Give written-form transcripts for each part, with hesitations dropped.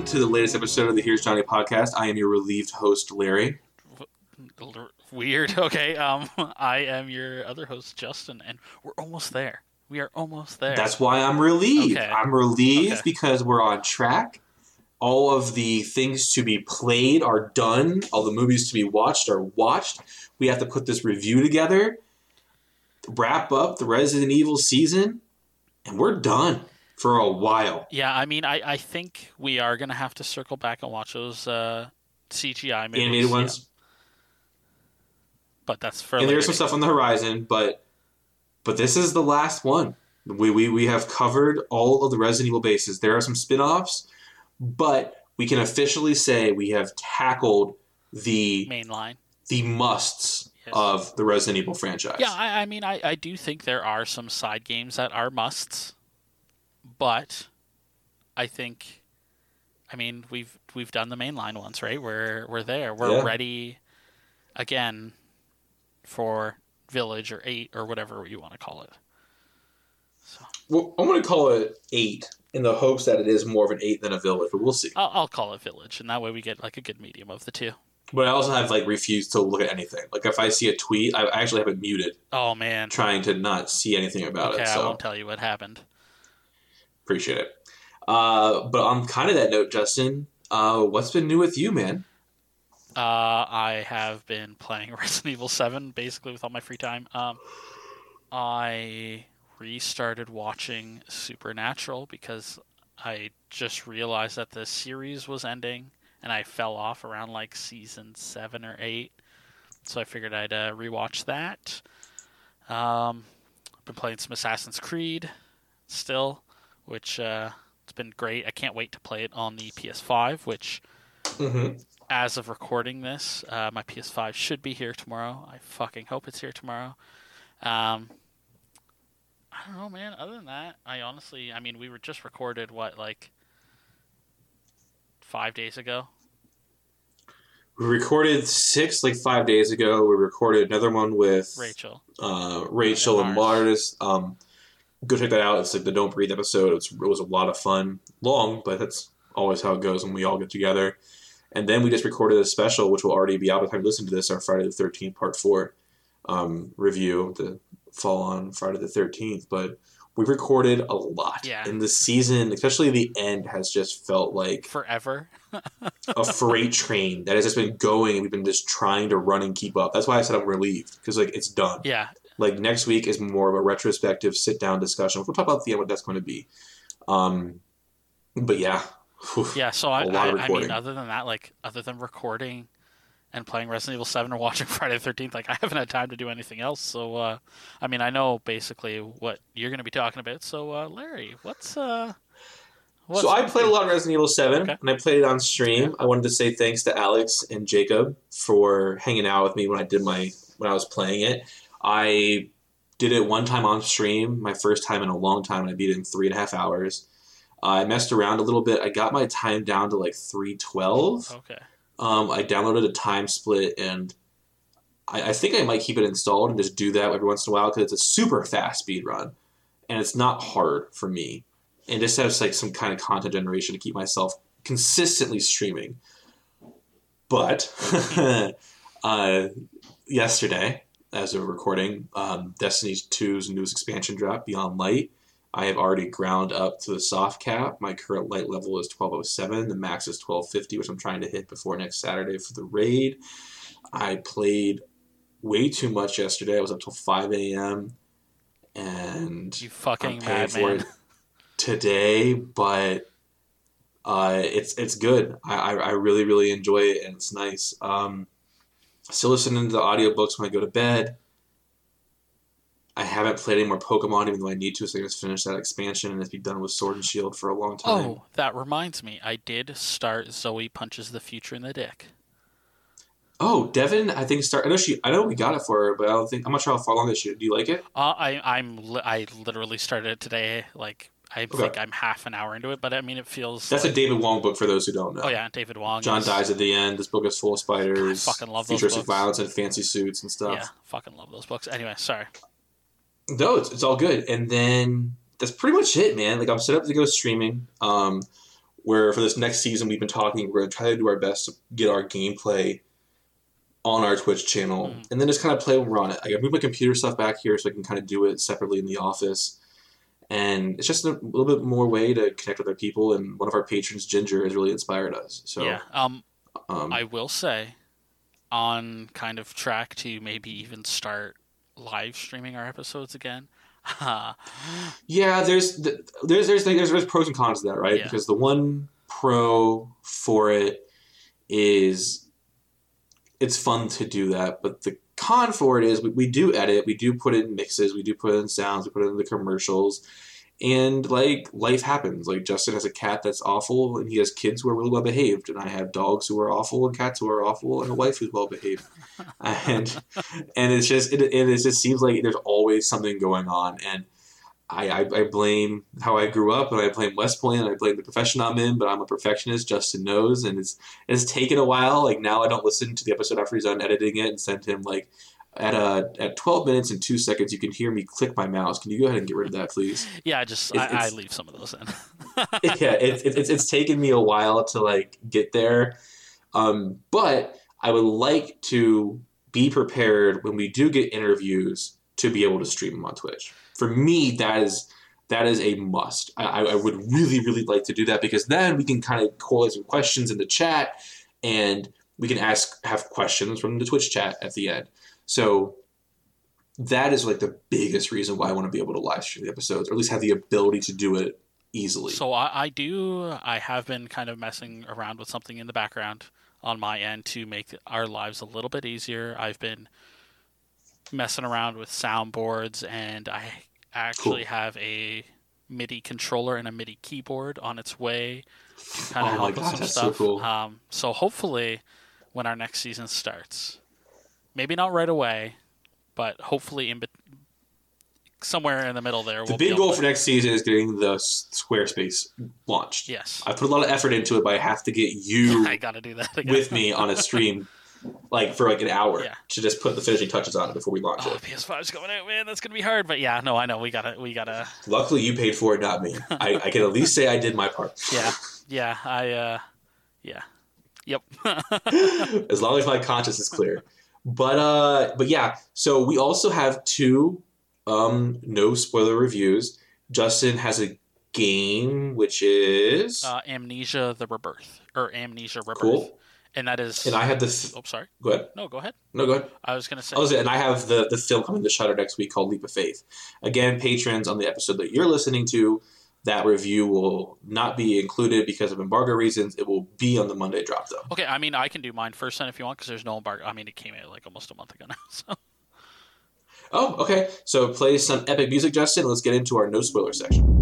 everyone, to the latest episode of the Here's Johnny podcast. I am your relieved host, Larry. Weird. Okay. I am your other host, Justin, and we're almost there. We are almost there. That's why I'm relieved. Okay. I'm relieved because we're on track. All of the things to be played are done. All the movies to be watched are watched. We have to put this review together, wrap up the Resident Evil season, and we're done for a while. Yeah, I mean, I think we are going to have to circle back and watch those CGI movies. Animated ones. Yeah. But that's for and there's some stuff on the horizon, but this is the last one. We have covered all of the Resident Evil bases. There are some spin-offs, but we can officially say we have tackled the main line, the musts of the Resident Evil franchise. Yeah, I mean, I do think there are some side games that are musts, but I think, I mean, we've done the main line ones, right? We're there. We're ready again for Village or 8 or whatever you want to call it. So. Well, I'm going to call it 8 in the hopes that it is more of an 8 than a Village, but we'll see. I'll call it Village, and that way we get like a good medium of the two. But I also have refused to look at anything. Like if I see a tweet, I actually have it muted. Oh man, trying to not see anything about it. So I won't tell you what happened. Appreciate it. But on kind of that note, Justin, what's been new with you, man? I have been playing Resident Evil 7 basically with all my free time. I restarted watching Supernatural because I just realized that the series was ending and I fell off around like season 7 or 8. So I figured I'd rewatch that. I've been playing some Assassin's Creed still, which it's been great. I can't wait to play it on the PS5, which... Mm-hmm. As of recording this, my PS5 should be here tomorrow. I fucking hope it's here tomorrow. I don't know, man. Other than that, I mean, we were just recorded, 5 days ago? We recorded 6, 5 days ago. We recorded another one with Rachel and Mars. Go check that out. It's the Don't Breathe episode. It was a lot of fun. Long, but that's always how it goes when we all get together. And then we just recorded a special, which will already be out by the time you listen to this, our Friday the 13th Part 4 review, the fall on Friday the 13th. But we recorded a lot. Yeah. And the season, especially the end, has just felt like... forever. a freight train that has just been going, and we've been just trying to run and keep up. That's why I said I'm relieved, because it's done. Yeah. Next week is more of a retrospective sit-down discussion. We'll talk about at the end what that's going to be. But yeah... Yeah, so I mean, other than that, other than recording and playing Resident Evil 7 or watching Friday the 13th, I haven't had time to do anything else. So, I mean, I know basically what you're going to be talking about. So, Larry, what's So I played a lot of Resident Evil 7, and I played it on stream. Okay. I wanted to say thanks to Alex and Jacob for hanging out with me when I was playing it. I did it one time on stream, my first time in a long time, and I beat it in 3.5 hours. I messed around a little bit. I got my time down to 3:12. Okay. I downloaded a time split, and I think I might keep it installed and just do that every once in a while because it's a super fast speed run, and it's not hard for me. And just has some kind of content generation to keep myself consistently streaming. But yesterday, as we're recording, Destiny 2's newest expansion dropped, Beyond Light. I have already ground up to the soft cap. My current light level is 1207. The max is 1250, which I'm trying to hit before next Saturday for the raid. I played way too much yesterday. I was up till 5 a.m. And you fucking I'm paying for madman. it today, but it's good. I really, really enjoy it, and it's nice. Still listening to the audiobooks when I go to bed. I haven't played any more Pokemon, even though I need to, so I just finish that expansion and just be done with Sword and Shield for a long time. Oh, that reminds me. I did start Zoe Punches the Future in the Dick. Oh, Devin, I think I know we got it for her, but I'm not sure how far along this is. Do you like it? I literally started it today. I think I'm half an hour into it, but I mean, it feels. That's a David Wong book for those who don't know. Oh yeah, David Wong. John dies at the end. This book is full of spiders. I fucking love those futuristic books. violence and fancy suits and stuff. Yeah, fucking love those books. Anyway, sorry. No, it's all good. And then that's pretty much it, man. I'm set up to go streaming. where for this next season we've been talking, we're going to try to do our best to get our gameplay on our Twitch channel, and then just kind of play when we're on it. I moved my computer stuff back here so I can kind of do it separately in the office. And it's just a little bit more way to connect with our people, and one of our patrons, Ginger, has really inspired us. So yeah. I will say, on kind of track to maybe even start live streaming our episodes again. Yeah, there's pros and cons to that, right? Yeah. Because the one pro for it is it's fun to do that, but the con for it is we do edit, we do put in mixes, we do put in sounds, we put in the commercials, and like life happens. Like Justin has a cat that's awful, and he has kids who are really well behaved, and I have dogs who are awful and cats who are awful, and a wife who's well behaved, and it's just it just seems like there's always something going on, and I blame how I grew up, and I blame West Point, and I blame the profession I'm in, but I'm a perfectionist. Justin knows, and it's taken a while. Like now, I don't listen to the episode after he's done editing it and send him like at 12 minutes and 2 seconds, you can hear me click my mouse. Can you go ahead and get rid of that, please? Yeah, I leave some of those in. Yeah, it's taken me a while to like get there, but I would like to be prepared when we do get interviews to be able to stream them on Twitch. For me, that is a must. I would really, really like to do that because then we can kind of collate some questions in the chat, and we can have questions from the Twitch chat at the end. So that is like the biggest reason why I want to be able to live stream the episodes, or at least have the ability to do it easily. So I have been kind of messing around with something in the background on my end to make our lives a little bit easier. I've been messing around with soundboards, and I actually have a MIDI controller and a MIDI keyboard on its way to kind of help with some stuff. So cool. So hopefully when our next season starts, maybe not right away, but hopefully somewhere in the middle there. The big goal for next season is getting the Squarespace launched. Yes. I put a lot of effort into it, but I have to get you I gotta do that again. with me on a stream like for like an hour to just put the finishing touches on it before we launch it. PS5's going out, man. That's gonna be hard, but yeah, no, I know we gotta. Luckily, you paid for it, not me. I can at least say I did my part. Yeah, yep. As long as my conscience is clear. But yeah. So we also have 2 no spoiler reviews. Justin has a game which is Amnesia: The Rebirth or Amnesia Rebirth. Cool. And that is. And I have Oh, sorry. Go ahead. No, go ahead. No, go ahead. I was gonna say. And I have the film coming to Shudder next week called Leap of Faith. Again, patrons, on the episode that you're listening to, that review will not be included because of embargo reasons. It will be on the Monday drop, though. Okay, I mean, I can do mine first then if you want, because there's no embargo. I mean, it came out like almost a month ago now. So. Oh, okay. So play some epic music, Justin. Let's get into our no spoiler section.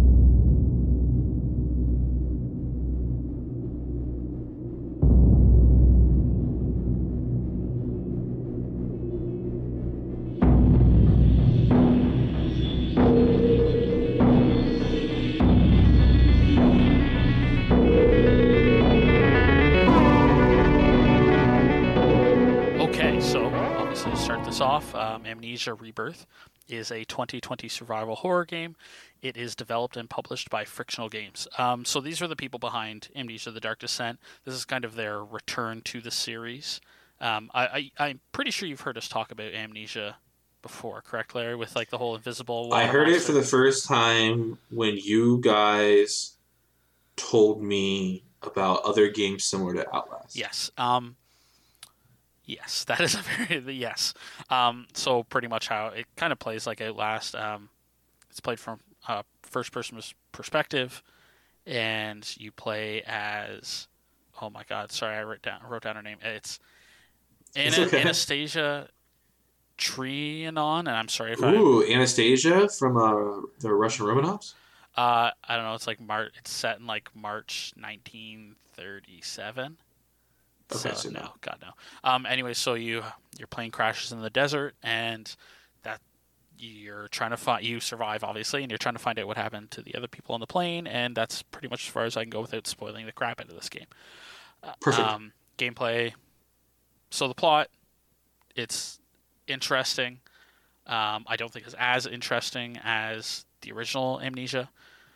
Off, Amnesia Rebirth is a 2020 survival horror game. It is developed and published by Frictional Games. So these are the people behind Amnesia: The Dark Descent. This is kind of their return to the series. I'm pretty sure you've heard us talk about Amnesia before, correct, Larry? With like the whole invisible. I heard it for the first time when you guys told me about other games similar to Outlast. Yes. Yes, that is a very yes. So pretty much how it kind of plays like Outlast. It's played from first-person perspective, and you play as. Oh my God! Sorry, I wrote down her name. It's Anastasia Trianon, and I'm sorry if Anastasia from the Russian Romanovs. I don't know. It's like It's set in like March 1937. Okay, so no, God no. Anyway, so your plane crashes in the desert, and that you're trying to you survive obviously, and you're trying to find out what happened to the other people on the plane, and that's pretty much as far as I can go without spoiling the crap out of this game. Perfect. Gameplay. So the plot, it's interesting. I don't think it's as interesting as the original Amnesia.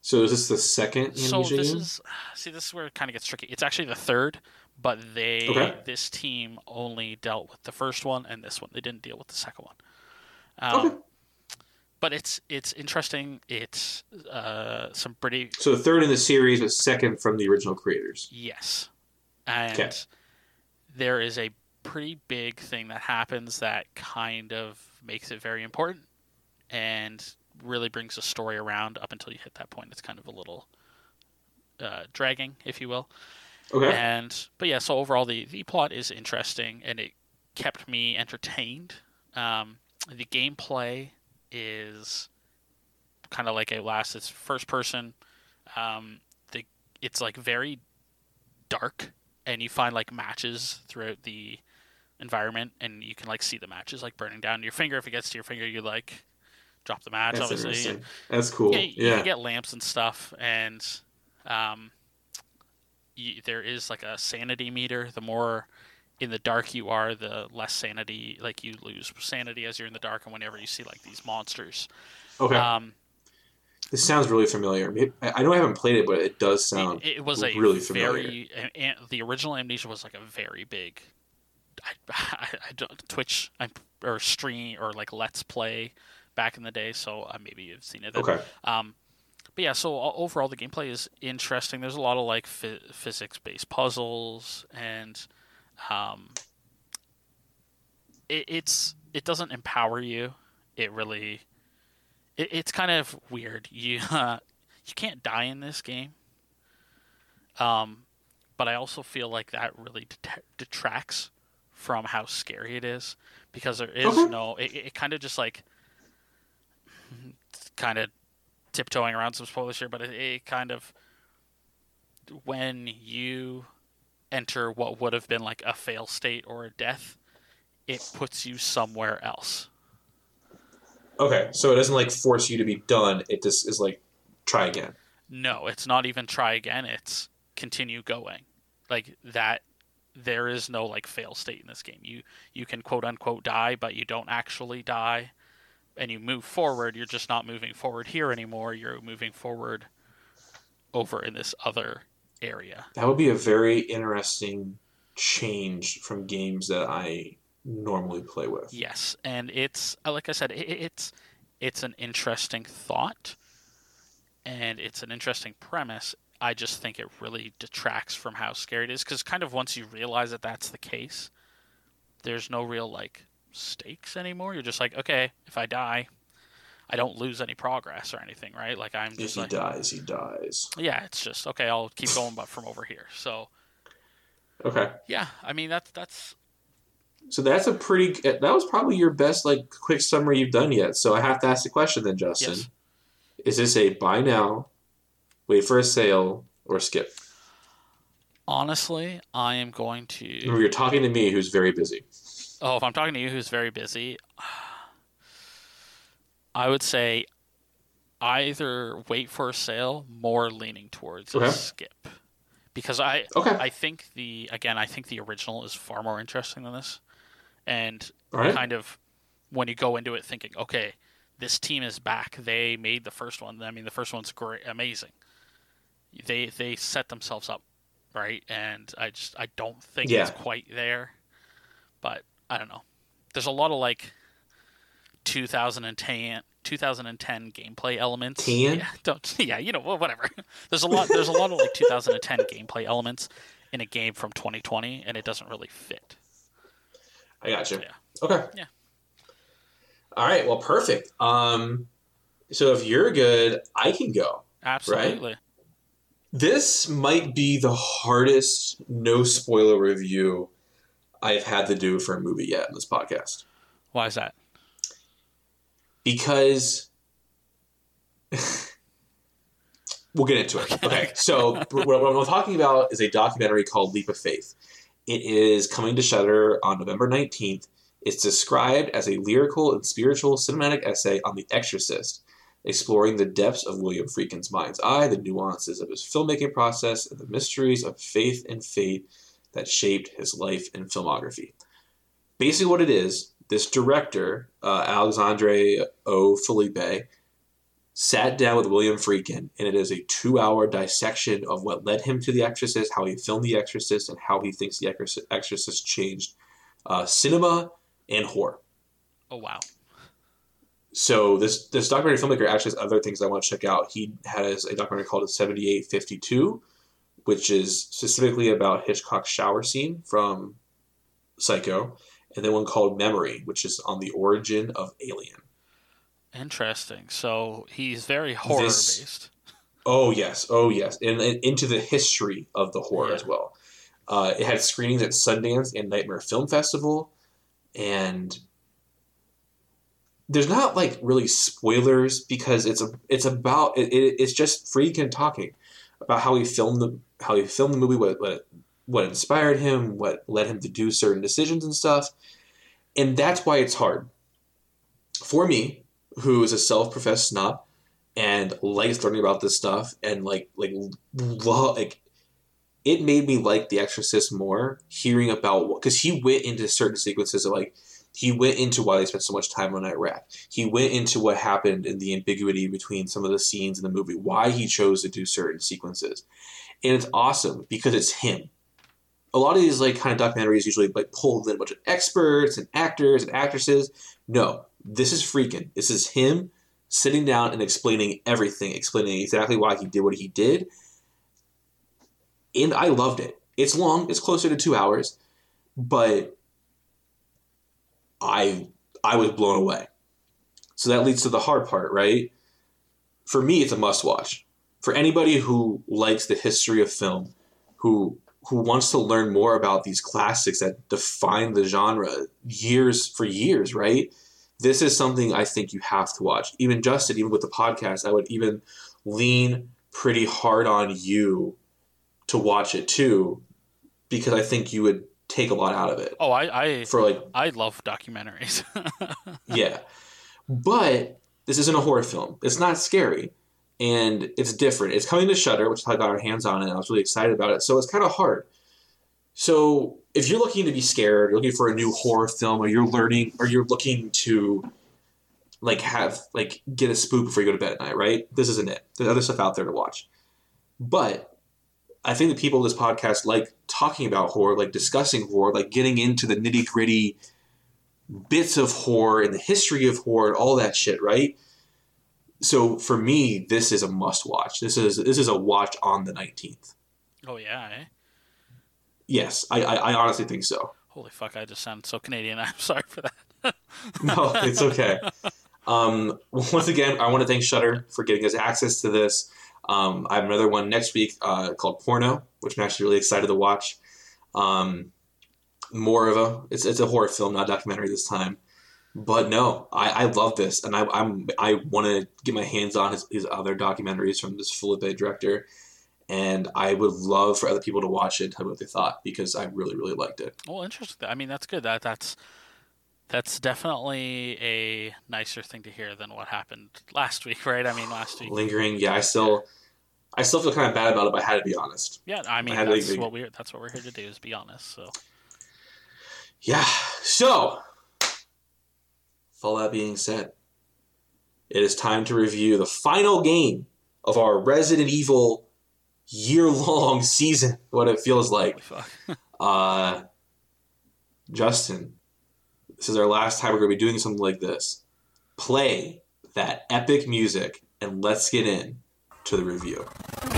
So is this the second So Amnesia this game? is this is where it kind of gets tricky. It's actually the third, but Okay. this team only dealt with the first one and this one. They didn't deal with the second one. Okay. But it's interesting. It's some pretty So the third in the series, but second from the original creators. yes, Okay. and there is a pretty big thing that happens that kind of makes it very important and really brings the story around up until you hit that point. It's kind of a little dragging, if you will. Okay. But yeah, so overall the plot is interesting and it kept me entertained. The gameplay is kind of like Outlast. It's first person. The it's like very dark, and you find like matches throughout the environment, and you can like see the matches like burning down your finger. If it gets to your finger, you like drop the match, That's obviously, and interesting. That's yeah, cool. you can Yeah. get lamps and stuff, and um, there is like a sanity meter. The more in the dark you are, the less sanity, like you lose sanity as you're in the dark, and whenever you see like these monsters. Okay. Um, This sounds really familiar. I know I haven't played it, but it does sound it was a really familiar. the original Amnesia was like a very big I don't Twitch or stream or like Let's Play back in the day, so maybe you've seen it then. Okay. But yeah, so overall the gameplay is interesting. There's a lot of like physics-based puzzles, and it doesn't empower you. It really it's kind of weird. You can't die in this game. But I also feel like that really detracts from how scary it is, because there is Okay. no. It kind of just like kind of tiptoeing around some spoilers here, but it kind of, when you enter what would have been like a fail state or a death, it puts you somewhere else. Okay. So it doesn't like force you to be done. It just is like try again. No, it's not even try again. It's continue going. Like that, there is no like fail state in this game. You can quote unquote die, but you don't actually die, and you move forward. You're just not moving forward here anymore. You're moving forward over in this other area. That would be a very interesting change from games that I normally play with. Yes, and it's like I said, it's an interesting thought, and it's an interesting premise. I just think it really detracts from how scary it is, because kind of once you realize that that's the case, there's no real like stakes anymore. You're just like, okay, if I die, I don't lose any progress or anything, right? Like I'm If just he like, dies, he dies. yeah, it's just okay. I'll keep going, but from over here. So Okay. yeah, I mean that's So that's a pretty. That was probably your best like quick summary you've done yet. So I have to ask the question then, Justin. yes. Is this a buy now, wait for a sale, or skip? Honestly, I am going Remember, to. you're talking to me, who's very busy. Oh, if I'm talking to you, who's very busy, I would say either wait for a sale, more leaning towards a Okay. skip, because I Okay. I think I think the original is far more interesting than this, and All right. kind of when you go into it thinking, okay, this team is back. They made the first one. I mean, the first one's great, amazing. They set themselves up right, and I don't think Yeah. it's quite there, but I don't know. There's a lot of like 2010 gameplay elements. Ten. Yeah, don't yeah, whatever. There's a lot of like 2010 gameplay elements in a game from 2020, and it doesn't really fit. I got you. Yeah. Okay. Yeah. All right. Well, perfect. So if you're good, I can go. Absolutely. This might be the hardest no spoiler review I've had to do for a movie yet in this podcast. Why is that? Because we'll get into it. Okay, so what I'm talking about is a documentary called Leap of Faith. It is coming to Shudder on November 19th. It's described as a lyrical and spiritual cinematic essay on The Exorcist, exploring the depths of William Friedkin's mind's eye, the nuances of his filmmaking process, and the mysteries of faith and fate that shaped his life and filmography. Basically what it is, this director, Alexandre O. Felipe, sat down with William Friedkin, and it is a 2-hour dissection of what led him to The Exorcist, how he filmed The Exorcist, and how he thinks The Exorcist changed cinema and horror. Oh, wow. So this documentary filmmaker actually has other things I want to check out. He has a documentary called 7852, which is specifically about Hitchcock's shower scene from Psycho, and then one called Memory, which is on the origin of Alien. Interesting. So he's very horror-based. Oh, yes. And into the history of the horror as well. It had screenings at Sundance and Nightmare Film Festival, and there's not like really spoilers because it's just Friedkin talking about how he filmed the movie, what inspired him, what led him to do certain decisions and stuff, and that's why it's hard for me, who is a self-professed snob and likes learning about this stuff and like it made me like The Exorcist more hearing about because he went into certain sequences of like. He went into why they spent so much time on Iraq. He went into what happened and the ambiguity between some of the scenes in the movie, why he chose to do certain sequences. And it's awesome because it's him. A lot of these like kind of documentaries usually like pull in a bunch of experts and actors and actresses. No, this is Friedkin. This is him sitting down and explaining everything, explaining exactly why he did what he did. And I loved it. It's long. It's closer to 2 hours. But I was blown away. So that leads to the hard part, right? For me, it's a must-watch. For anybody who likes the history of film, who wants to learn more about these classics that define the genre for years, right? This is something I think you have to watch. Even Justin, even with the podcast, I would even lean pretty hard on you to watch it too, because I think you would take a lot out of it. Oh, I love documentaries. Yeah. But this isn't a horror film. It's not scary. And it's different. It's coming to Shudder, which I got our hands on, and I was really excited about it. So it's kind of hard. So if you're looking to be scared, you're looking for a new horror film, or you're looking to get a spook before you go to bed at night, right? This isn't it. There's other stuff out there to watch. But I think the people of this podcast like talking about horror, like discussing horror, like getting into the nitty-gritty bits of horror and the history of horror and all that shit, right? So for me, this is a must-watch. This is a watch on the 19th. Oh, yeah, eh? Yes, I honestly think so. Holy fuck, I just sound so Canadian. I'm sorry for that. No, it's okay. Once again, I want to thank Shudder for giving us access to this. I have another one next week called Porno, which I'm actually really excited to watch. It's a horror film, not a documentary this time. But no, I love this, and I want to get my hands on his other documentaries from this Felipe director, and I would love for other people to watch it and tell me what they thought, because I really, really liked it. Well, interesting. I mean, that's good. That's definitely a nicer thing to hear than what happened last week, right? I mean, last week. Lingering, yeah. I still feel kind of bad about it, but I had to be honest. Yeah, I mean, that's what we're here to do, is be honest. So. Yeah. So, with all that being said, it is time to review the final game of our Resident Evil year-long season. What it feels like. Justin. This is our last time we're going to be doing something like this. Play that epic music and let's get in to the review.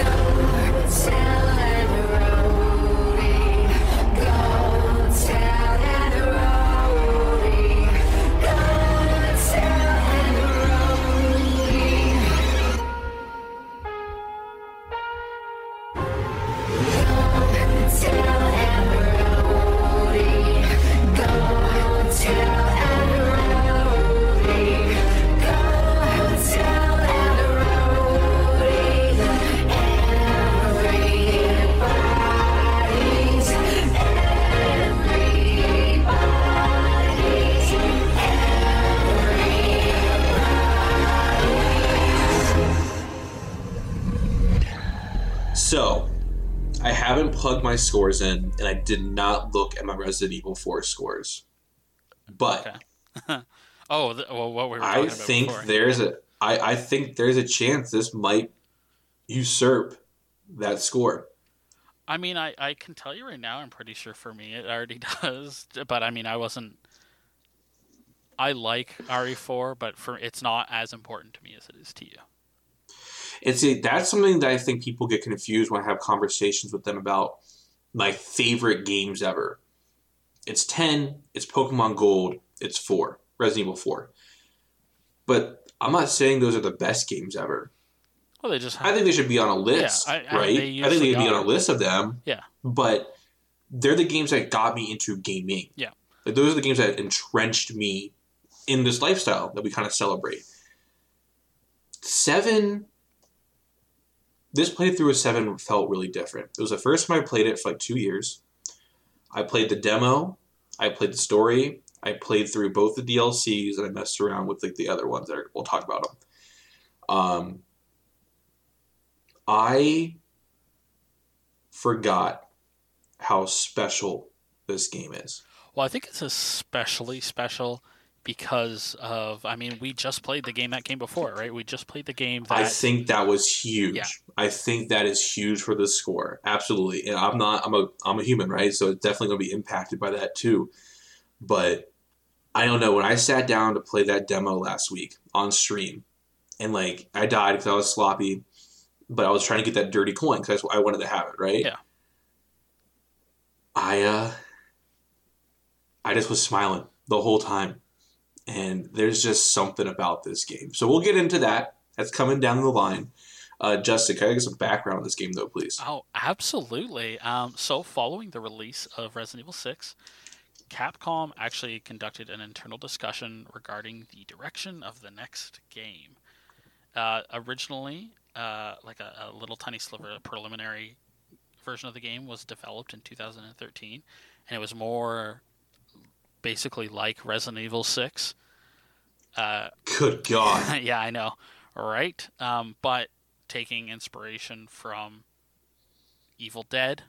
So, I haven't plugged my scores in, and I did not look at my Resident Evil 4 scores. But okay. What we were talking about I think before. I think there's a chance this might usurp that score. I mean, I can tell you right now, I'm pretty sure for me it already does. But I mean, I wasn't. I like RE4, but it's not as important to me as it is to you. That's something that I think people get confused when I have conversations with them about my favorite games ever. It's 10, it's Pokemon Gold, it's 4, Resident Evil 4. But I'm not saying those are the best games ever. Well, they just I think they should be on a list, yeah, right? I think they should be on a list of them. Yeah. But they're the games that got me into gaming. Yeah. Like, those are the games that entrenched me in this lifestyle that we kind of celebrate. 7, this playthrough of 7 felt really different. It was the first time I played it for like 2 years. I played the demo, I played the story, I played through both the DLCs, and I messed around with like the other ones that we'll talk about them. I forgot how special this game is. Well, I think it's especially special because of, I mean, we just played the game that came before, right? We just played the game that... I think that was huge. Yeah. I think that is huge for the score. Absolutely. And I'm a human, right? So it's definitely going to be impacted by that too. But I don't know. When I sat down to play that demo last week on stream, and like I died because I was sloppy, but I was trying to get that dirty coin because I wanted to have it, right? Yeah. I just was smiling the whole time. And there's just something about this game. So we'll get into that. That's coming down the line. Justin, can I get some background on this game, though, please? Oh, absolutely. So following the release of Resident Evil 6, Capcom actually conducted an internal discussion regarding the direction of the next game. Originally, like a little tiny sliver, a preliminary version of the game was developed in 2013, and it was more basically like Resident Evil 6. Good God. Yeah, I know, right? But taking inspiration from Evil Dead,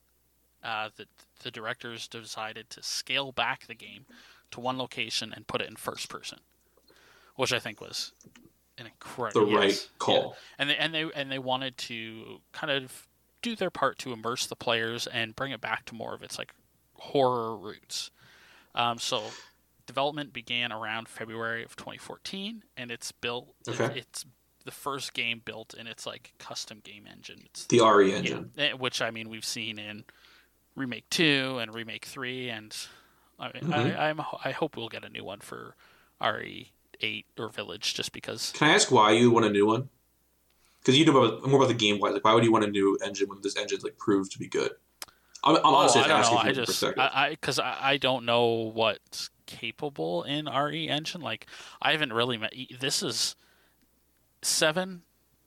the directors decided to scale back the game to one location and put it in first person, which I think was an incredible right call. Yeah. And they wanted to kind of do their part to immerse the players and bring it back to more of its like horror roots. So development began around February of 2014, and it's built. Okay. It's the first game built in its like custom game engine. It's the RE engine, which I mean we've seen in Remake 2 and Remake 3, and I mean, I hope we'll get a new one for RE8 or Village, just because. Can I ask why you want a new one? Because you know more about the game wise. Like, why would you want a new engine when this engine's like proved to be good? I'm honestly asking for your perspective. Because I don't know what's capable in RE engine. Like, I haven't really this is 7,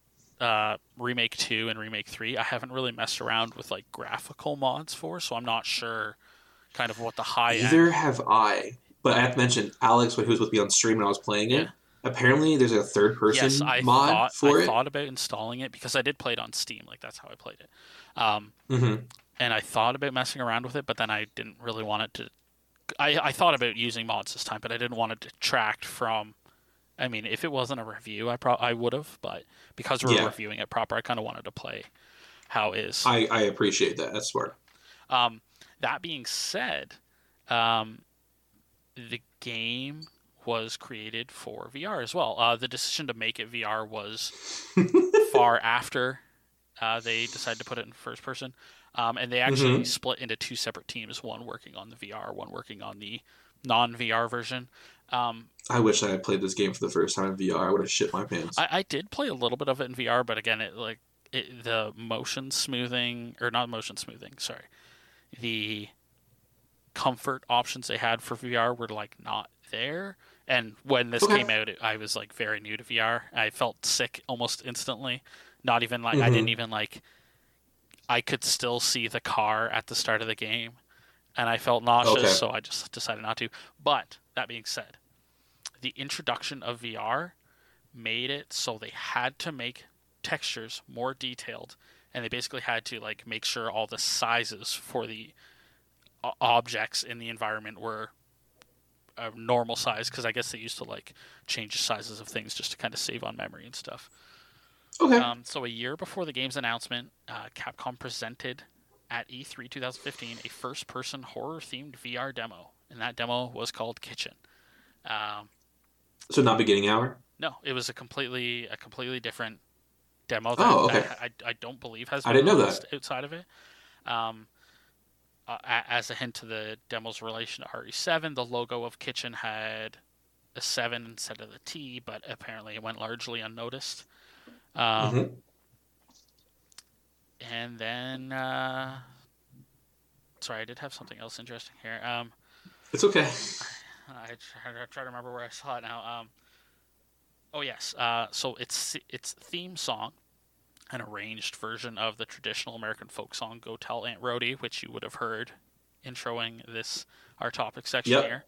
Remake 2 and Remake 3. I haven't really messed around with like graphical mods for, so I'm not sure kind of what the high Either have I. But I have to mention, Alex, when he was with me on stream when I was playing it, apparently there's a third person mod for it. I thought about installing it because I did play it on Steam. Like, that's how I played it. And I thought about messing around with it, but then I didn't really want it to... I thought about using mods this time, but I didn't want it to detract from... I mean, if it wasn't a review, I would have, but because we're reviewing it proper, I kind of wanted to play how it is. I appreciate that. That's smart. That being said, the game was created for VR as well. The decision to make it VR was far after they decided to put it in first person. And they actually split into 2 separate teams, one working on the VR, one working on the non-VR version. I wish I had played this game for the first time in VR. I would have shit my pants. I did play a little bit of it in VR, but again, the motion smoothing, or not motion smoothing, sorry. The comfort options they had for VR were like not there. And when this came out, I was like very new to VR. I felt sick almost instantly. Not even like, I didn't even like, I could still see the car at the start of the game, and I felt nauseous, so I just decided not to. But that being said, the introduction of VR made it so they had to make textures more detailed, and they basically had to like make sure all the sizes for the objects in the environment were a normal size, because I guess they used to like change the sizes of things just to kind of save on memory and stuff. Okay. So a year before the game's announcement, Capcom presented at E3 2015 a first-person horror-themed VR demo, and that demo was called Kitchen. So not beginning hour? No, it was a completely different demo Oh, okay. that I don't believe has I been didn't know released that. outside of it. As a hint to the demo's relation to RE7, the logo of Kitchen had a 7 instead of the T, but apparently it went largely unnoticed. Mm-hmm. And then, sorry, I did have something else interesting here. It's okay. I try to remember where I saw it now. Oh yes, so its theme song, an arranged version of the traditional American folk song "Go Tell Aunt Rhody," which you would have heard introing our topic section here,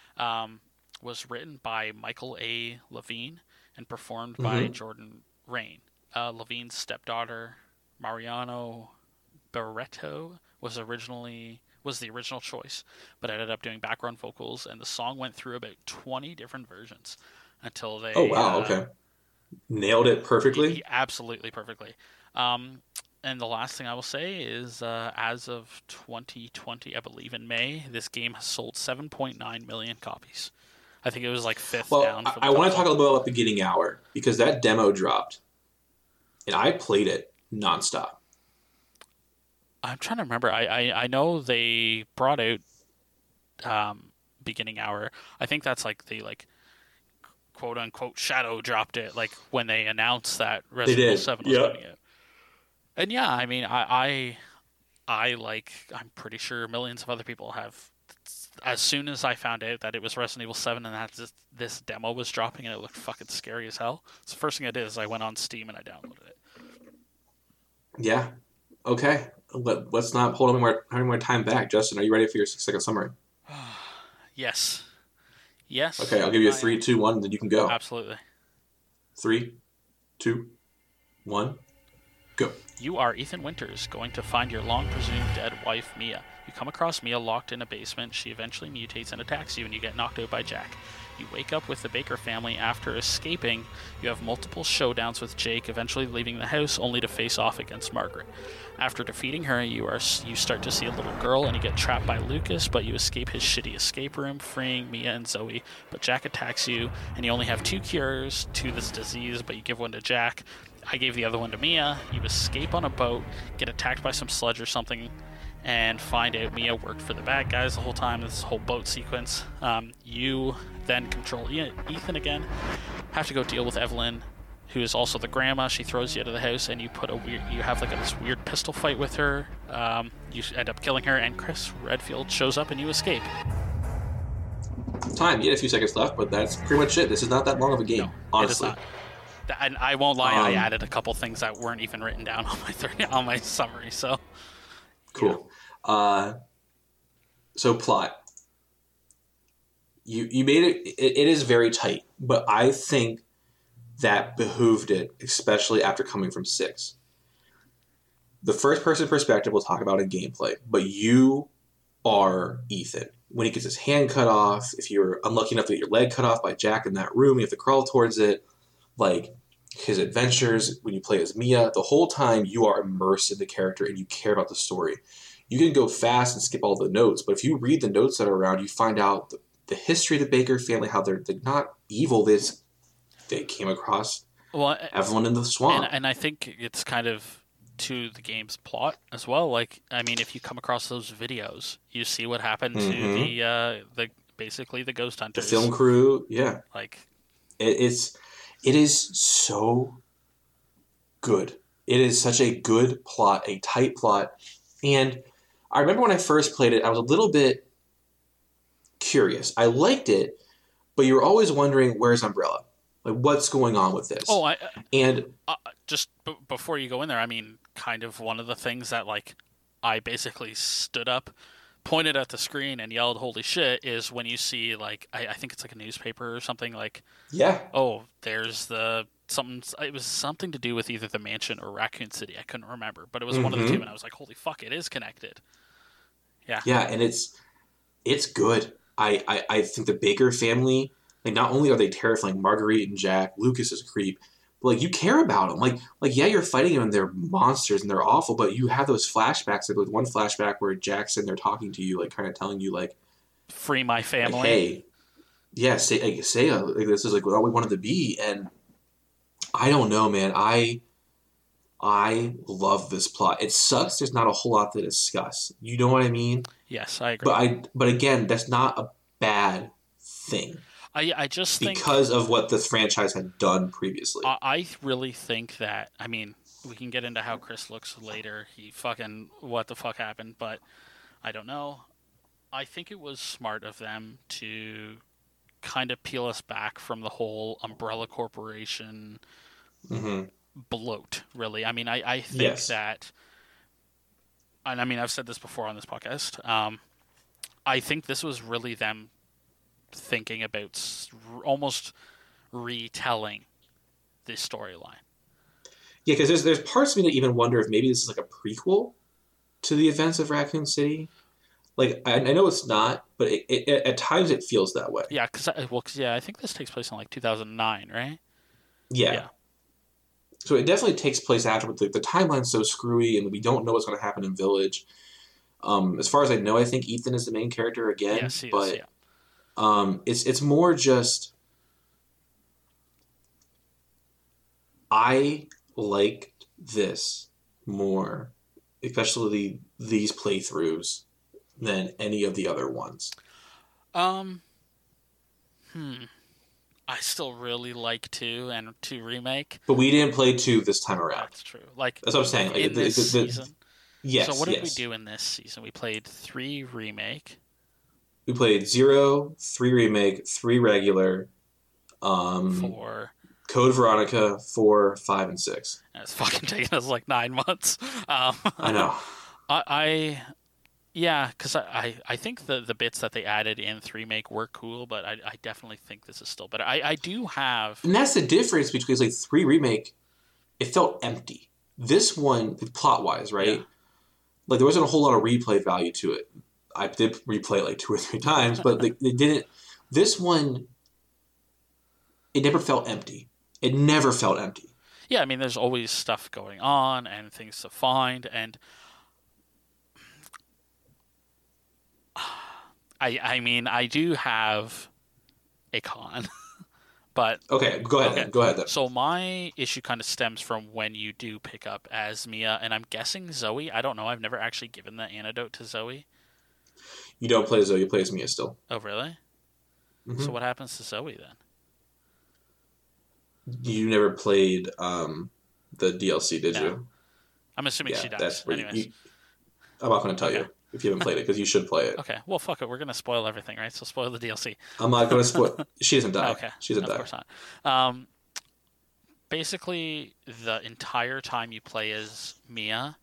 was written by Michael A. Levine and performed by Jordan Rain. Levine's stepdaughter, Mariano Barreto, was the original choice, but ended up doing background vocals, and the song went through about 20 different versions until they. Oh wow! Okay, nailed it perfectly. Absolutely perfectly. And the last thing I will say is, as of 2020, I believe in May, this game has sold 7.9 million copies. I think it was like fifth down. Well, I want to talk a little bit about beginning hour, because that demo dropped, and I played it nonstop. I'm trying to remember. I know they brought out beginning hour. I think that's like they like quote unquote shadow dropped it, like when they announced that Resident Evil 7 was coming out. And yeah, I mean, I like, I'm pretty sure millions of other people have. As soon as I found out that it was Resident Evil 7 and that this demo was dropping and it looked fucking scary as hell, so the first thing I did is I went on Steam and I downloaded it. Yeah. Okay. Let's not hold any more time back. Justin, are you ready for your 6-second summary? Yes. Okay, I'll give you a 3, 2, 1, then you can go. Absolutely. 3, 2, 1, go. You are Ethan Winters, going to find your long-presumed dead wife, Mia. You come across Mia locked in a basement. She eventually mutates and attacks you, and you get knocked out by Jack. You wake up with the Baker family after escaping. You have multiple showdowns with Jake, eventually leaving the house only to face off against Margaret. After defeating her, you start to see a little girl, and you get trapped by Lucas, but you escape his shitty escape room, freeing Mia and Zoe. But Jack attacks you, and you only have 2 cures to this disease, but you give one to Jack. I gave the other one to Mia. You escape on a boat, get attacked by some sludge or something, and find out Mia worked for the bad guys the whole time, this whole boat sequence. You then control Ethan again, have to go deal with Evelyn, who is also the grandma. She throws you out of the house, and you have like this weird pistol fight with her. You end up killing her, and Chris Redfield shows up, and you escape. Time. You had a few seconds left, but that's pretty much it. This is not that long of a game, no, honestly. It is not. And I won't lie, I added a couple things that weren't even written down on my summary. So cool. Yeah. So plot. You made it. It is very tight, but I think that behooved it, especially after coming from 6. The first-person perspective we'll talk about in gameplay, but you are Ethan. When he gets his hand cut off, if you're unlucky enough to get your leg cut off by Jack in that room, you have to crawl towards it. Like, his adventures, when you play as Mia, the whole time you are immersed in the character and you care about the story. You can go fast and skip all the notes, but if you read the notes that are around, you find out the history of the Baker family, how they're not evil. They came across Evelyn in the swamp. And I think it's kind of to the game's plot as well. Like, I mean, if you come across those videos, you see what happened to the basically the ghost hunters. The film crew, yeah. Like, it is so good. It is such a good plot, a tight plot. And I remember when I first played it, I was a little bit curious. I liked it, but you were always wondering, where's Umbrella? Like, what's going on with this? Oh, and just before you go in there, I mean, kind of one of the things that, like, I basically stood up, pointed at the screen, and yelled, "Holy shit!" is when you see, like, I think it's like a newspaper or something, like, yeah, oh, there's something. It was something to do with either the mansion or Raccoon City. I couldn't remember, but it was one of the two, and I was like, "Holy fuck! It is connected." Yeah, yeah, and it's good. I think the Baker family, like, not only are they terrifying, Marguerite and Jack, Lucas is a creep, but like you care about them. Like yeah, you're fighting them and they're monsters and they're awful, but you have those flashbacks. Like one flashback where Jack's in there talking to you, like kind of telling you Free my like family. hey, yeah, say like this is like what we wanted to be, and I don't know, man. I love this plot. It sucks. There's not a whole lot to discuss. You know what I mean? Yes, I agree. But again, that's not a bad thing I just think because of what the franchise had done previously. I really think that, I mean, we can get into how Chris looks later. He fucking, what the fuck happened, but I don't know. I think it was smart of them to kind of peel us back from the whole Umbrella Corporation Hmm. bloat, really. I mean, I think Yes. that, and I mean, I've said this before on this podcast. I think this was really them thinking about almost retelling this storyline. Yeah, because there's parts of me that even wonder if maybe this is like a prequel to the events of Raccoon City. Like I know it's not, but at times it feels that way. Yeah, because I think this takes place in like 2009, right? Yeah. Yeah. So it definitely takes place after, but the timeline's so screwy, and we don't know what's going to happen in Village. As far as I know, I think Ethan is the main character again, Yes, he is. but Yeah. it's more just I liked this more, especially these playthroughs, than any of the other ones. Um. I still really like 2 and 2 remake. But we didn't play 2 this time around. That's true. Like That's what I'm saying. Like, in this season. yes, So what did we yes. do in this season? We played 3 remake. We played 0, 3 remake, 3 regular, 4. Code Veronica, 4, 5, and 6. And it's fucking taken us like 9 months. I know. Yeah, because I think the bits that they added in 3 make were cool, but I definitely think this is still better. I do have... And that's the difference between like 3 remake, it felt empty. This one, plot-wise, right? Yeah. Like there wasn't a whole lot of replay value to it. I did replay it like 2 or 3 times, but they didn't... This one, it never felt empty. It never felt empty. Yeah, I mean, there's always stuff going on and things to find, and... I mean, I do have a con, but Okay, go ahead. okay. Then. Go ahead. Then. So my issue kind of stems from when you do pick up as Mia, and I'm guessing Zoe. I don't know. I've never actually given the antidote to Zoe. You don't play Zoe. You play as Mia still. Oh, really? Mm-hmm. So what happens to Zoe then? You never played the DLC, did No. you? I'm assuming she dies. That's where Anyways. I'm not going to tell you if you haven't played it because you should play it. Okay. Well, fuck it. We're gonna spoil everything, right? So spoil the DLC. I'm not going to spoil. She doesn't die. Okay. She doesn't Of die. course not. Basically, the entire time you play as Mia,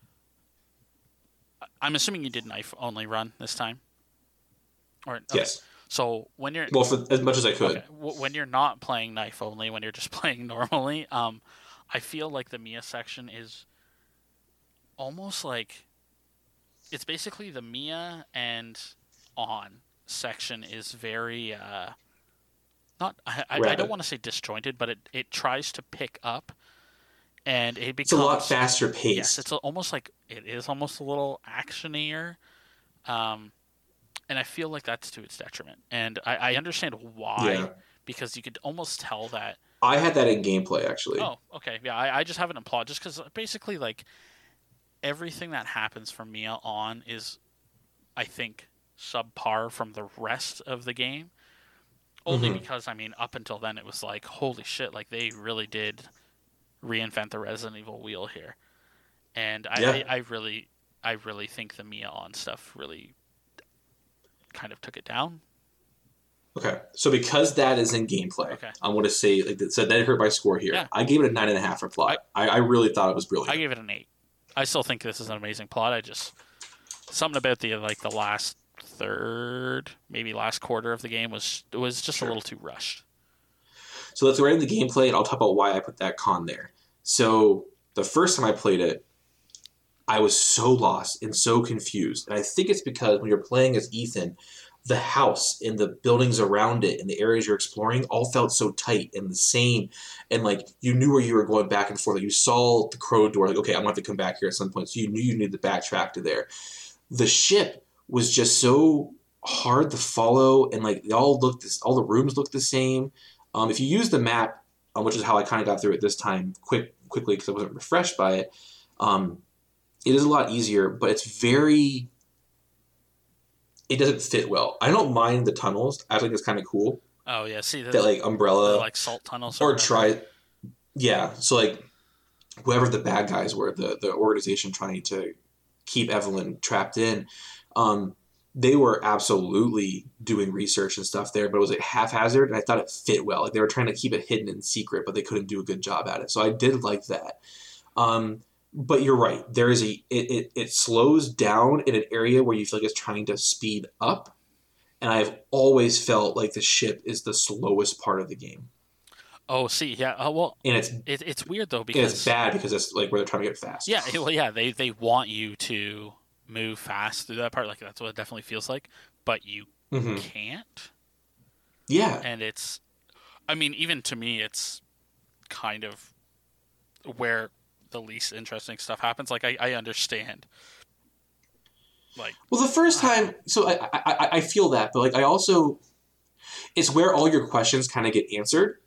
I'm assuming you did knife only run this time. Or okay. Yes. So when you're for as much as I could. okay, when you're not playing knife only, when you're just playing normally, I feel like the Mia section is almost like it's basically the Mia and On section is very not I don't want to say disjointed, but it tries to pick up and it becomes It's a lot faster paced. Yes, it's almost like it is almost a little actionier. And I feel like that's to its detriment. And I understand why, because you could almost tell that. I had that in gameplay, actually. Oh, okay. Yeah, I just have it in plot, just because basically, like, everything that happens from Mia on is, I think, subpar from the rest of the game. Only because, I mean, up until then, it was like, holy shit, like, they really did reinvent the Resident Evil wheel here. And I really think the Mia on stuff really kind of took it down. Okay, so because that is in gameplay, I want to say so that hurt my score here. Yeah. I gave it a 9.5 for plot. I really thought it was brilliant. I gave it an 8. I still think this is an amazing plot. I just something about the last third, maybe last quarter of the game was just a little too rushed. So let's go right into the gameplay, and I'll talk about why I put that con there. So the first time I played it, I was so lost and so confused. And I think it's because when you're playing as Ethan, the house and the buildings around it and the areas you're exploring all felt so tight and the same. And like you knew where you were going back and forth. Like you saw the crow door, like, okay, I'm going to have to come back here at some point. So you knew you needed to backtrack to there. The ship was just so hard to follow, and like all the rooms looked the same. If you use the map, which is how I kind of got through it this time quickly because I wasn't refreshed by it, it is a lot easier, but it doesn't fit well. I don't mind the tunnels. I think it's kind of cool. Oh yeah, see that like umbrella, like salt tunnels, or try, yeah. So like whoever the bad guys were, the organization trying to keep Evelyn trapped in, they were absolutely doing research and stuff there, but it was like haphazard, and I thought it fit well. Like they were trying to keep it hidden and secret, but they couldn't do a good job at it. So I did like that. But you're right. There is it slows down in an area where you feel like it's trying to speed up, and I've always felt like the ship is the slowest part of the game. Oh, see, yeah. Well, and it's weird though because it's bad because it's like where they're trying to get fast. Yeah, well, yeah. They want you to move fast through that part. Like that's what it definitely feels like, but you can't. Yeah, and it's, I mean, even to me, it's kind of where the least interesting stuff happens. Like I understand. Like, well, the first time, so I feel that, but like I also, it's where all your questions kind of get answered.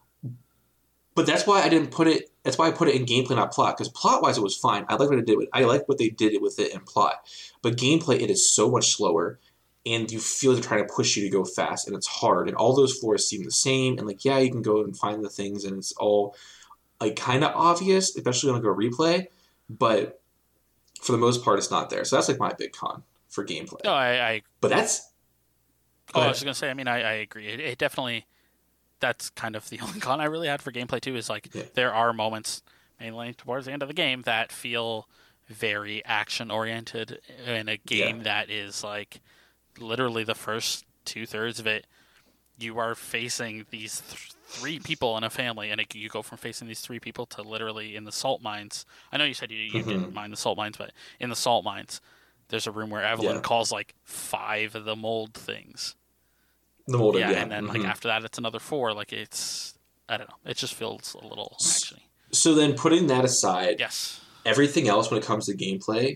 But that's why I didn't put it. That's why I put it in gameplay, not plot. Because plot-wise, it was fine. I like what it did. I like what they did with it in plot. But gameplay, it is so much slower, and you feel they're trying to push you to go fast, and it's hard. And all those floors seem the same. And like, yeah, you can go and find the things, and it's all like kind of obvious, especially on like a replay. But for the most part, it's not there. So that's like my big con for gameplay. No, I But that's. I was gonna say. I mean, I agree. It definitely. That's kind of the only con I really had for gameplay too. Is like there are moments, mainly towards the end of the game, that feel very action oriented in a game that is like literally the first 2/3 of it. You are facing these three people in a family, and you go from facing these three people to literally in the salt mines. I know you said you didn't mind the salt mines, but in the salt mines, there's a room where Evelyn calls like 5 of the mold things. The molded, and then like after that, it's another 4. Like it's, I don't know. It just feels a little actiony. So then, putting that aside, yes, everything else when it comes to gameplay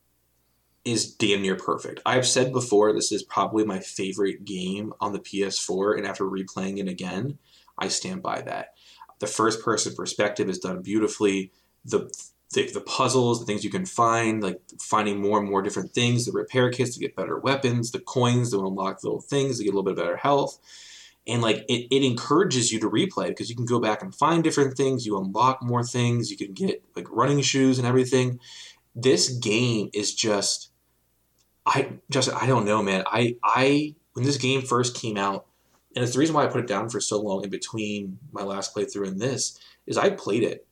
is damn near perfect. I've said before, this is probably my favorite game on the PS4, and after replaying it again, I stand by that. The first-person perspective is done beautifully. The puzzles, the things you can find, like finding more and more different things, the repair kits to get better weapons, the coins to unlock little things to get a little bit better health. And like it encourages you to replay because you can go back and find different things, you unlock more things, you can get like running shoes and everything. This game is just I don't know, man. I when this game first came out, and it's the reason why I put it down for so long in between my last playthrough and this, is I played it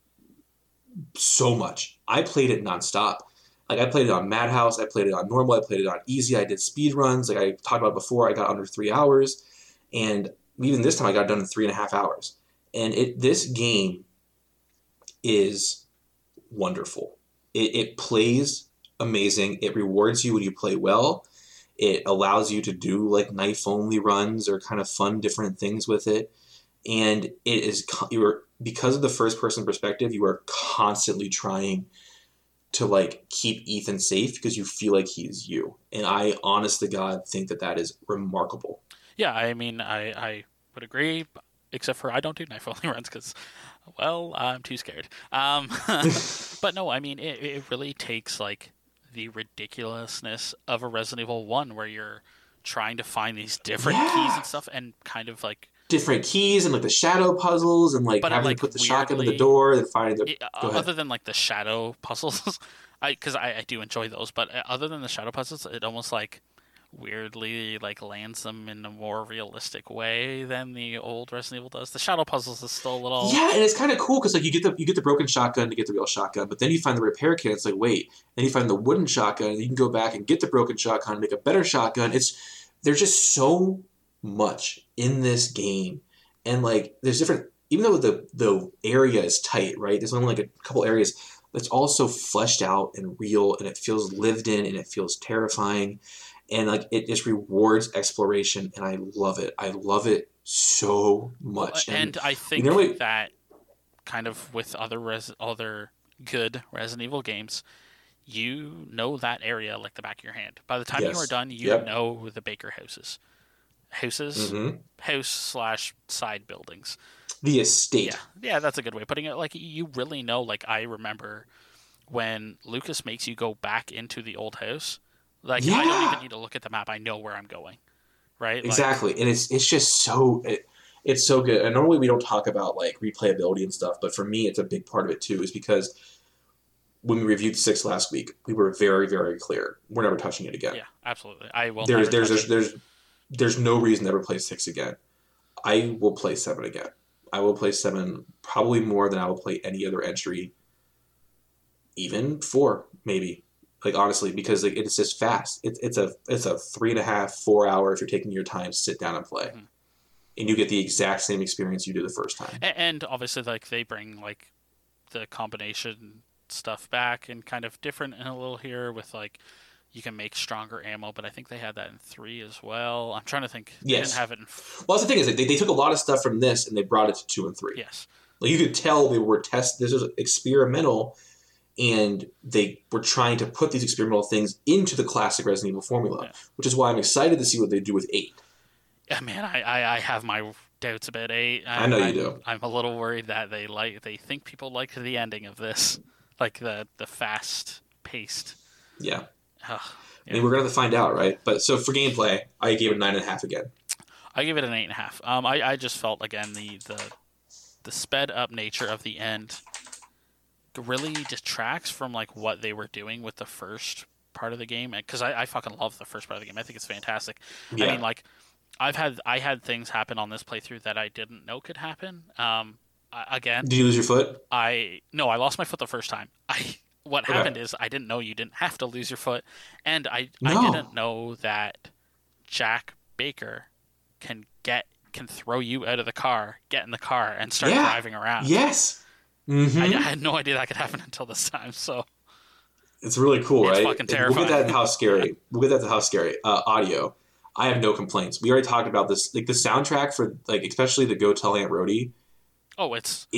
so much. I played it nonstop. Like I played it on Madhouse, I played it on normal, I played it on easy, I did speed runs. Like I talked about before, I got under 3 hours. And even this time I got it done in 3.5 hours. And this game is wonderful. It plays amazing. It rewards you when you play well. It allows you to do like knife only runs or kind of fun different things with it. And it is because of the first person perspective, you are constantly trying to like keep Ethan safe because you feel like he's you. And I honest to God think that is remarkable. Yeah, I mean, I would agree, except for I don't do knife only runs because, well, I'm too scared. But no, I mean, it really takes like the ridiculousness of a Resident Evil 1 where you're trying to find these different keys and stuff and kind of like different keys and like the shadow puzzles and like having to put the shotgun in the door and finding the other than like the shadow puzzles, because I do enjoy those, but other than the shadow puzzles, it almost like weirdly like lands them in a more realistic way than the old Resident Evil does. The shadow puzzles is still a little and it's kind of cool because like you get the broken shotgun to get the real shotgun, but then you find the repair kit. It's like wait, then you find the wooden shotgun. And you can go back and get the broken shotgun and make a better shotgun. There's just so much in this game, and like there's different. Even though the area is tight, right? There's only like a couple areas that's also fleshed out and real, and it feels lived in, and it feels terrifying. and like it just rewards exploration, and I love it. I love it so much. And I think that kind of with other good Resident Evil games, you know that area like the back of your hand. By the time you are done, you know the Baker houses. House/side buildings. The estate. Yeah, that's a good way of putting it. Like, you really know, like, I remember when Lucas makes you go back into the old house. Like, I don't even need to look at the map. I know where I'm going. Right? Exactly. And it's just so... It's so good. And normally we don't talk about, like, replayability and stuff, but for me, it's a big part of it, too, is because when we reviewed 6 last week, we were very, very clear. We're never touching it again. Yeah, absolutely. I will There's no reason to ever play 6 again. I will play 7 again. I will play 7 probably more than I will play any other entry. Even 4, maybe. Like, honestly, because like, it's just fast. It's a 3.5, 4 hour if you're taking your time, sit down and play. Mm-hmm. And you get the exact same experience you did the first time. And obviously, like, they bring, like, the combination stuff back and kind of different in a little here with, like, you can make stronger ammo, but I think they had that in 3 as well. I'm trying to think. They didn't have it in... Well, that's the thing is they took a lot of stuff from this and they brought it to 2 and 3. Yes. Like, you could tell they were this was experimental, and they were trying to put these experimental things into the classic Resident Evil formula, which is why I'm excited to see what they do with 8. Yeah, man, I have my doubts about 8. I know you do. I'm a little worried that they think people liked the ending of this, like the fast paced. Yeah. I mean, we're gonna have to find out, right? But so for gameplay, I gave it 9.5 again. I gave it an 8.5. I just felt again the sped up nature of the end really detracts from like what they were doing with the first part of the game, because I fucking love the first part of the game. I think it's fantastic. Yeah. I mean, like, I had things happen on this playthrough that I didn't know could happen. Again, did you lose your foot? I lost my foot the first time. What happened is I didn't know you didn't have to lose your foot, and I didn't know that Jack Baker can throw you out of the car, get in the car, and start driving around. Yes. Mm-hmm. I had no idea that could happen until this time. So it's really cool, right? It's fucking terrifying. We'll get that to how scary. Audio. I have no complaints. We already talked about this. Like, the soundtrack for, like, especially the Go Tell Aunt Rhody. Oh,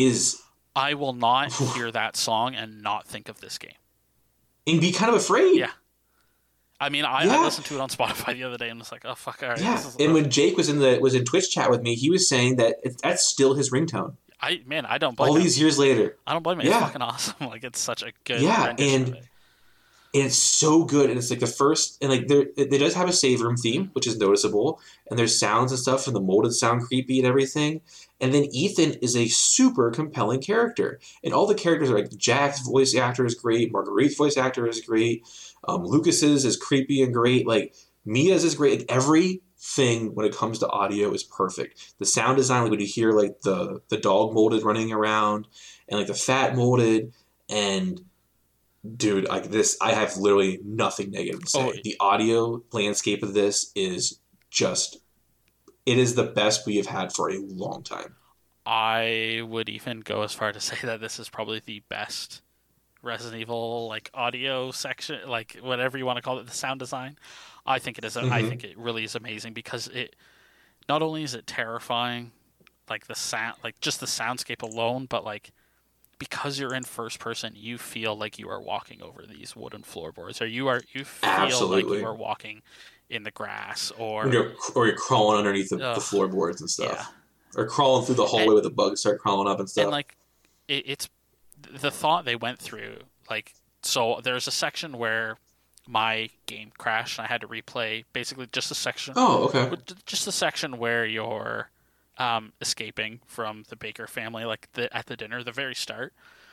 I will not hear that song and not think of this game. And be kind of afraid. Yeah. I mean, I listened to it on Spotify the other day and was like, oh, fuck, all right. Yeah, and when Jake was in Twitch chat with me, he was saying that that's still his ringtone. I don't blame him. All these years later. I don't blame him. It's fucking awesome. Like, it's such a good rendition of it. And it's so good, and it's like the first, and like it does have a save room theme, which is noticeable, and there's sounds and stuff, and the molded sound creepy and everything. And then Ethan is a super compelling character, and all the characters are like Jack's voice actor is great, Marguerite's voice actor is great, Lucas's is creepy and great, like Mia's is great. Like, everything when it comes to audio is perfect. The sound design, like when you hear like the dog molded running around, and like the fat molded, and dude, like this, I have literally nothing negative to say. The audio landscape of this is just, it is the best we have had for a long time. I would even go as far to say that this is probably the best Resident Evil, like, audio section, like, whatever you want to call it, the sound design. I think it is. I think it really is amazing, because it, not only is it terrifying, like the sound, like just the soundscape alone, but like, because you're in first person, you feel like you are walking over these wooden floorboards, or you feel like you are walking in the grass, or you're crawling underneath the floorboards and stuff, or crawling through the hallway with the bugs start crawling up and stuff. And like, it's the thought they went through. Like, so there's a section where my game crashed, and I had to replay basically just a section. Oh, okay. Just a section where you're escaping from the Baker family, like at the dinner, the very start.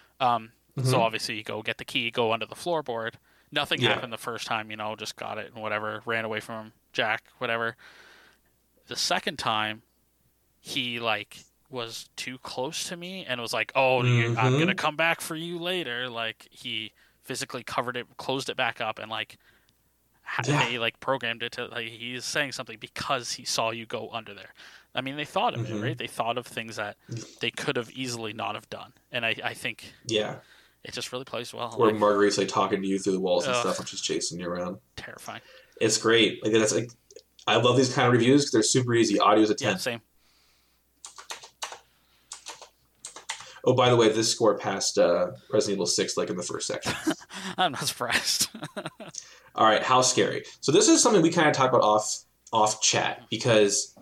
So obviously you go get the key, go under the floorboard. Nothing happened the first time, just got it and whatever, ran away from Jack, whatever. The second time, he like was too close to me and was like, "Oh, I'm gonna come back for you later." Like, he physically covered it, closed it back up, and like they like programmed it to, like, he's saying something because he saw you go under there. I mean, they thought of it, right? They thought of things that they could have easily not have done. And I think it just really plays well. Or like, Marguerite's like talking to you through the walls and stuff, and she's chasing you around. Terrifying. It's great. Like that's like I love these kind of reviews because they're super easy. Audio's a 10. Yeah, same. Oh, by the way, this score passed Resident Evil 6 like in the first section. I'm not surprised. All right, how scary. So this is something we kind of talked about off chat because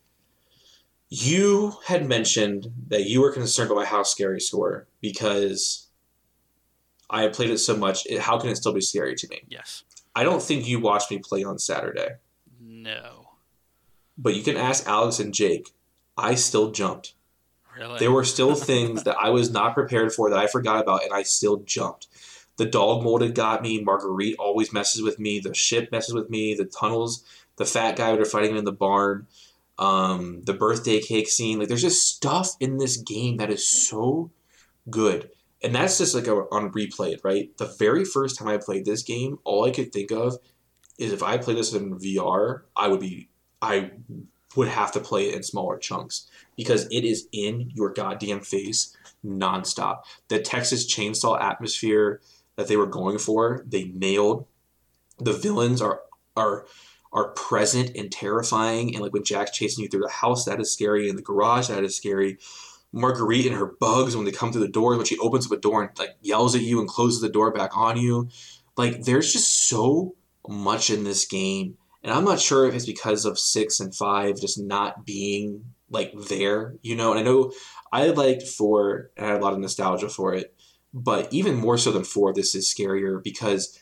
you had mentioned that you were concerned about my how scary score because I had played it so much. How can it still be scary to me? Yes. I don't think you watched me play on Saturday. No. But you can ask Alex and Jake. I still jumped. Really? There were still things that I was not prepared for that I forgot about, and I still jumped. The dog molded got me. Marguerite always messes with me. The ship messes with me. The tunnels. The fat guy they're fighting in the barn. The birthday cake scene. Like, there's just stuff in this game that is so good. And that's just like on replayed, right? The very first time I played this game, all I could think of is if I played this in VR, I would have to play it in smaller chunks because it is in your goddamn face nonstop. The Texas Chainsaw atmosphere that they were going for, they nailed. The villains are present and terrifying, and like when Jack's chasing you through the house, that is scary, and the garage, that is scary. Marguerite and her bugs when they come through the door, when she opens up a door and like yells at you and closes the door back on you. Like there's just so much in this game. And I'm not sure if it's because of 6 and 5 just not being like there, you know. And I know I liked 4 and I had a lot of nostalgia for it, but even more so than 4, this is scarier because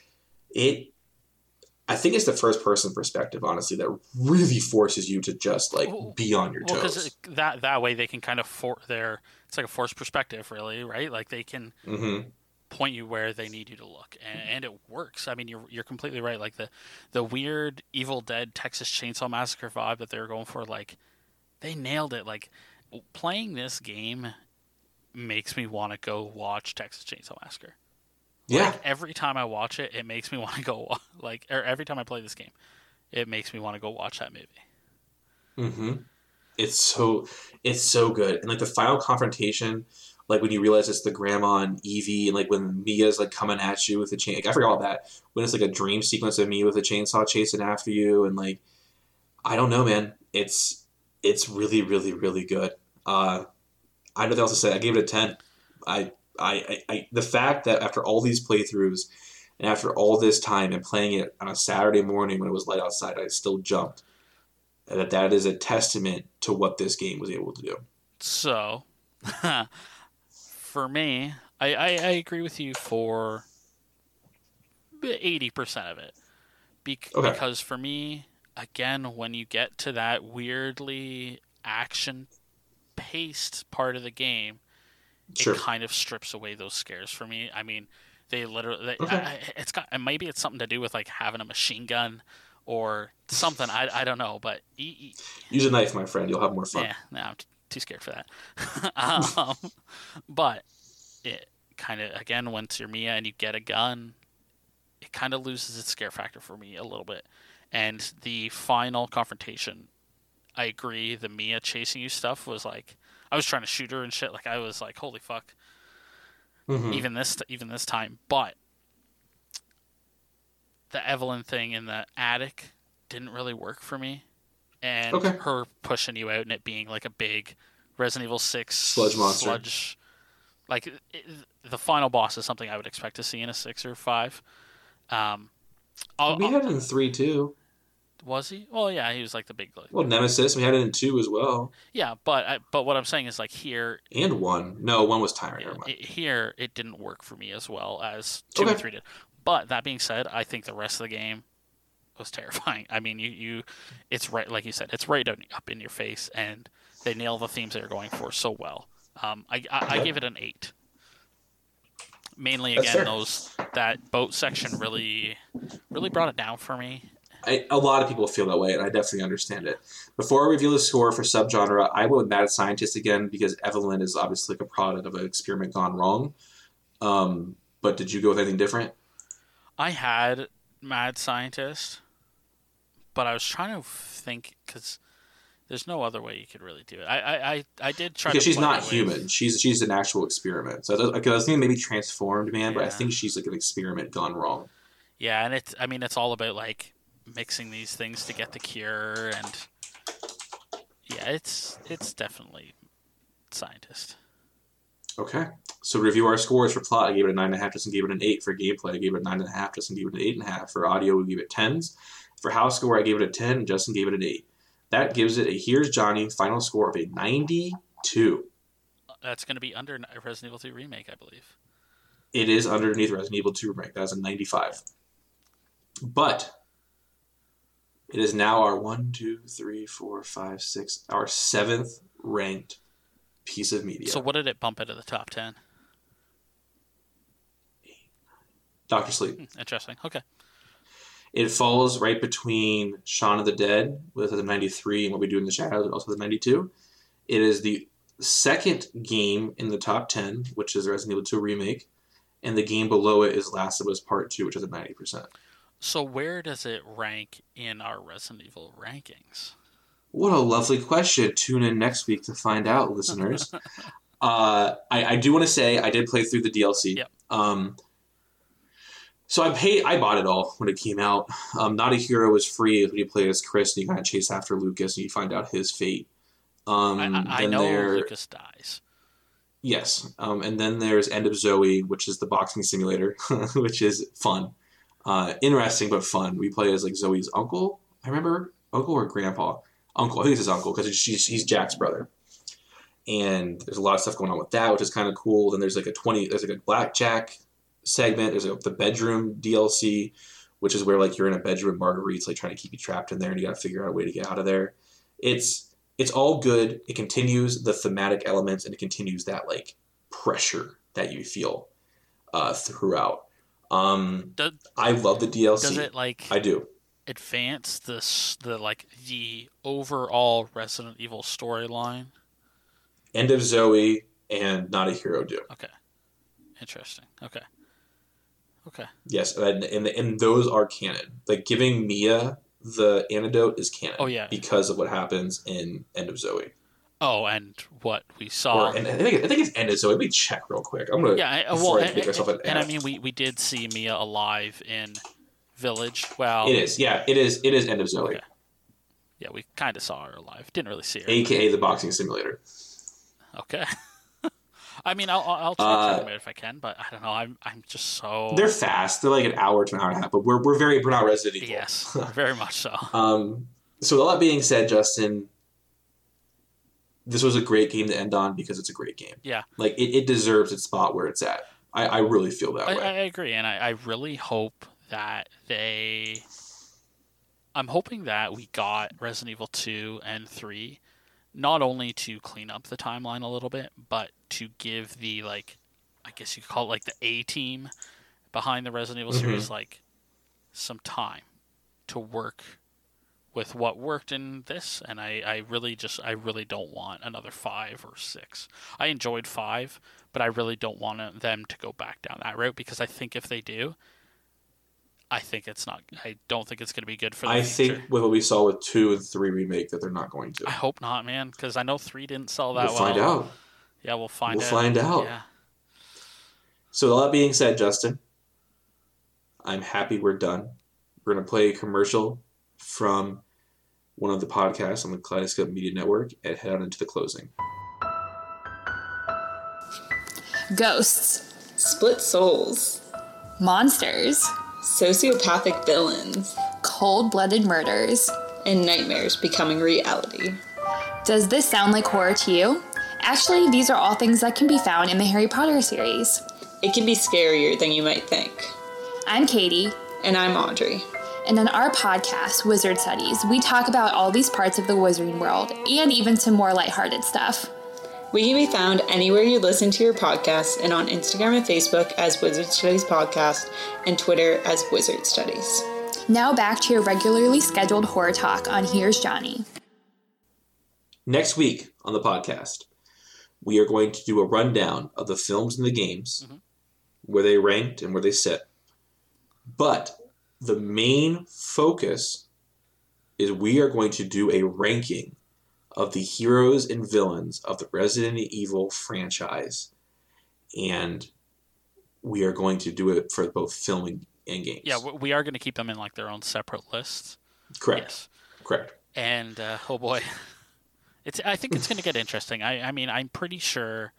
I think it's the first person perspective, honestly, that really forces you to just like be on your toes. Because that way they can kind of it's like a forced perspective, really, right? Like they can point you where they need you to look, and it works. I mean, you're completely right. Like the weird Evil Dead Texas Chainsaw Massacre vibe that they were going for, like they nailed it. Like playing this game makes me want to go watch Texas Chainsaw Massacre. Yeah. Like every time I watch it, it makes me want to go or every time I play this game, it makes me want to go watch that movie. Mm-hmm. It's so good. And like the final confrontation, like when you realize it's the grandma and Evie, and like when Mia's like coming at you with the chain, like, I forgot all that. When it's like a dream sequence of Mia with a chainsaw chasing after you, and like I don't know, man. It's really, really, really good. I have nothing else to say. I gave it a 10. The fact that after all these playthroughs and after all this time and playing it on a Saturday morning when it was light outside, I still jumped. And that is a testament to what this game was able to do. So, for me, I agree with you for 80% of it. Because for me, again, when you get to that weirdly action-paced part of the game, it kind of strips away those scares for me. I mean, they literally... maybe it's something to do with like having a machine gun or something. I don't know, but... Use a knife, my friend. You'll have more fun. Yeah, no, I'm too scared for that. But it kind of, again, once you're Mia and you get a gun, it kind of loses its scare factor for me a little bit. And the final confrontation, I agree, the Mia chasing you stuff was like... I was trying to shoot her and shit. Like I was like, "Holy fuck!" Even this time, but the Evelyn thing in the attic didn't really work for me, and her pushing you out and it being like a big Resident Evil 6 sludge monster. The final boss is something I would expect to see in a 6 or 5. We had it in 3 too. Was he? Well, yeah, he was like the big. Well, Nemesis. We had it in 2 as well. Yeah, but what I'm saying is like here and 1. No, 1 was Tyrant. Here it didn't work for me as well as 2 and 3 did. But that being said, I think the rest of the game was terrifying. I mean, it's right, like you said, it's right up in your face, and they nail the themes they're going for so well. I give it an 8. Mainly, again, that boat section really brought it down for me. A lot of people feel that way, and I definitely understand it. Before I reveal the score for subgenre, I went with Mad Scientist again because Evelyn is obviously like a product of an experiment gone wrong. But did you go with anything different? I had Mad Scientist, but I was trying to think because there's no other way you could really do it. I did try because she's not human. She's an actual experiment. So I was thinking maybe Transformed Man, but I think she's like an experiment gone wrong. Yeah, and it's all about like mixing these things to get the cure, and yeah, it's definitely scientist. Okay. So to review our scores for plot, I gave it a 9.5. Justin gave it an 8. For gameplay, I gave it a 9.5. Justin gave it an 8.5. For audio, we gave it 10s. For house score, I gave it a 10. And Justin gave it an 8. That gives it a Here's Johnny final score of a 92. That's going to be under Resident Evil 2 Remake, I believe. It is underneath Resident Evil 2 Remake. That's a 95. But it is now our 1, 2, 3, 4, 5, 6, our 7th ranked piece of media. So what did it bump into the top 10? Dr. Sleep. Interesting. Okay. It falls right between Shaun of the Dead with a 93 and What We Do in the Shadows also with a 92. It is the second game in the top 10, which is Resident Evil 2 Remake, and the game below it is Last of Us Part 2, which is a 90%. So where does it rank in our Resident Evil rankings? What a lovely question. Tune in next week to find out, listeners. I do want to say I did play through the DLC. Yep. So I bought it all when it came out. Not a Hero was free when you play as Chris and you kind of chase after Lucas and you find out his fate. I know Lucas dies. Yes. And then there's End of Zoe, which is the boxing simulator, which is fun. Interesting, but fun. We play as like Zoe's uncle. I remember uncle or grandpa. Uncle. I think it's his uncle because he's Jack's brother. And there's a lot of stuff going on with that, which is kind of cool. Then there's like a blackjack segment. There's like the bedroom DLC, which is where like you're in a bedroom with marguerites, like trying to keep you trapped in there, and you got to figure out a way to get out of there. It's all good. It continues the thematic elements, and it continues that like pressure that you feel throughout. I love the DLC. Does it like? I do. Advance the overall Resident Evil storyline? End of Zoe and Not a Hero do. Okay. Interesting. Okay. Yes, and those are canon. Like giving Mia the antidote is canon. Oh yeah. Because of what happens in End of Zoe. Oh, and what we saw. I think it's End of Zoe. Let me check real quick. I'm gonna. And I mean, we did see Mia alive in Village. Well, it is. Yeah, it is. It is End of Zoe. Okay. Yeah, we kind of saw her alive. Didn't really see her. AKA the boxing simulator. Okay. I mean, I'll check them if I can, but I don't know. I'm just so. They're fast. They're like an hour to an hour and a half, but we're not Resident Evil. Yes, very much so. So with all that being said, Justin, this was a great game to end on because it's a great game. Yeah, like it deserves its spot where it's at. I really feel that way. I agree, and I really hope that I'm hoping that we got Resident Evil 2 and 3 not only to clean up the timeline a little bit, but to give the, like, I guess you could call it like the A-team behind the Resident Evil series, like, some time to work with what worked in this. And I really don't want another 5 or 6. I enjoyed 5, but I really don't want them to go back down that route, because I think if they do, I don't think it's going to be good for the future. Think with what we saw with 2 and 3 Remake that they're not going to. I hope not, man, because I know 3 didn't sell that well. We'll find out. Yeah, we'll find out. Yeah. So with all that being said, Justin, I'm happy we're done. We're going to play a commercial from one of the podcasts on the Kaleidoscope Media Network and head on into the closing. Ghosts. Split souls. Monsters. Sociopathic villains. Cold-blooded murders. And nightmares becoming reality. Does this sound like horror to you? Actually, these are all things that can be found in the Harry Potter series. It can be scarier than you might think. I'm Katie. And I'm Audrey. And on our podcast, Wizard Studies, we talk about all these parts of the wizarding world, and even some more lighthearted stuff. We can be found anywhere you listen to your podcasts, and on Instagram and Facebook as Wizard Studies Podcast, and Twitter as Wizard Studies. Now back to your regularly scheduled horror talk on Here's Johnny. Next week on the podcast, we are going to do a rundown of the films and the games, where they ranked and where they sit. But the main focus is we are going to do a ranking of the heroes and villains of the Resident Evil franchise. And we are going to do it for both film and games. Yeah, we are going to keep them in like their own separate lists. Correct. Yes. Correct. And oh boy, I think it's going to get interesting. I mean, I'm pretty sure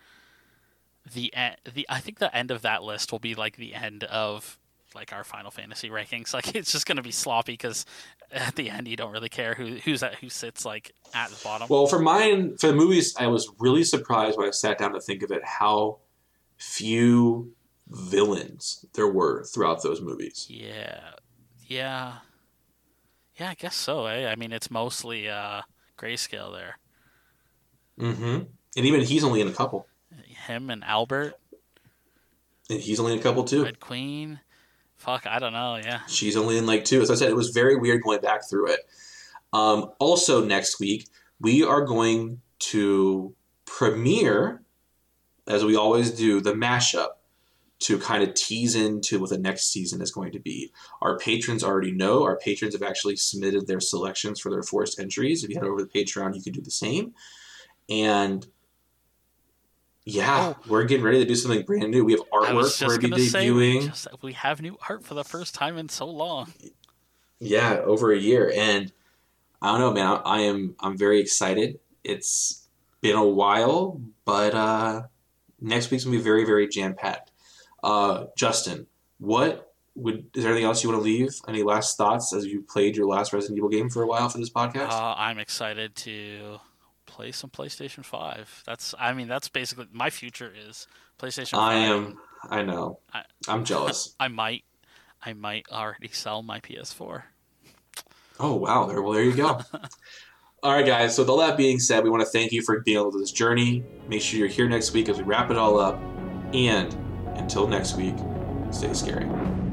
I think the end of that list will be like the end of like our Final Fantasy rankings. Like it's just going to be sloppy because at the end you don't really care who sits like at the bottom. Well, for the movies, I was really surprised when I sat down to think of it how few villains there were throughout those movies. Yeah, I guess so. I mean, it's mostly Grayscale there. Mm-hmm. And even he's only in a couple. Him and Albert. And he's only in a couple too. Red Queen. Fuck, I don't know, yeah. She's only in like 2. As I said, it was very weird going back through it. Also next week, we are going to premiere, as we always do, the mashup to kind of tease into what the next season is going to be. Our patrons already know. Our patrons have actually submitted their selections for their forced entries. If you head over to Patreon, you can do the same. And yeah, we're getting ready to do something brand new. We have artwork we're going to be debuting. We have new art for the first time in so long. Yeah, over a year. And I don't know, man. I'm very excited. It's been a while, but next week's going to be very, very jam-packed. Justin, is there anything else you want to leave? Any last thoughts as you played your last Resident Evil game for a while for this podcast? I'm excited to play some PlayStation 5. That's basically my future is PlayStation 5. I know. I'm jealous. I might already sell my PS4. Oh wow! There you go. All right, guys. So with all that being said, we want to thank you for being able to this journey. Make sure you're here next week as we wrap it all up. And until next week, stay scary.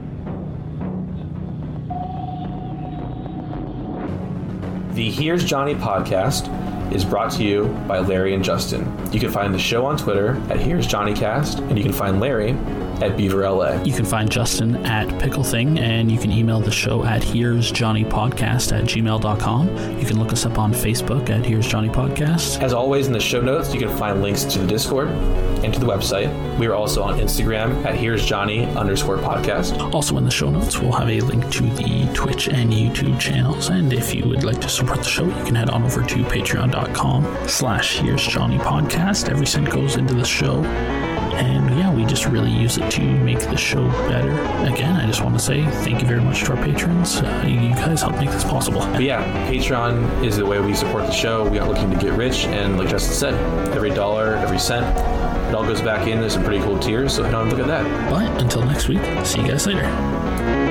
The Here's Johnny podcast is brought to you by Larry and Justin. You can find the show on Twitter at Here's JohnnyCast, and you can find Larry at BeaverLA. You can find Justin at PickleThing, and you can email the show at here'sjohnnypodcast@gmail.com. You can look us up on Facebook at Here's Johnny Podcast. As always, in the show notes, you can find links to the Discord and to the website. We are also on Instagram at Here's Johnny_podcast. Also in the show notes, we'll have a link to the Twitch and YouTube channels. And if you would like to support the show, you can head on over to patreon.com/Here's Johnny Podcast. Every cent goes into the show. And yeah, we just really use it to make the show better. Again, I just want to say thank you very much to our patrons. You guys help make this possible. But yeah, Patreon is the way we support the show. We are looking to get rich, and like Justin said, every dollar, every cent, it all goes back into some pretty cool tiers, so head on and look at that. But until next week, see you guys later.